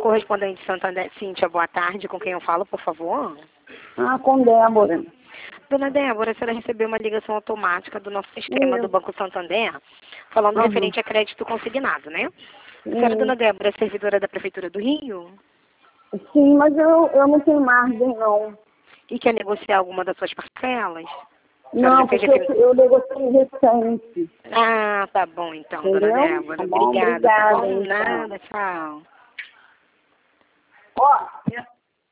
Correspondente Santander, Cíntia, boa tarde. Com quem eu falo, por favor? Com Débora. Dona Débora, a senhora recebeu uma ligação automática do nosso sistema do Banco Santander, falando referente a crédito consignado, né? A senhora, Dona Débora, é servidora da Prefeitura do Rio? Sim, mas eu não tenho margem, não. E quer negociar alguma das suas parcelas? Não, porque eu negociei recente. Ah, tá bom então, Entendeu? Dona Débora. Tá bom, Obrigada. Tá bom? obrigada, então. Nada, tchau. Ó,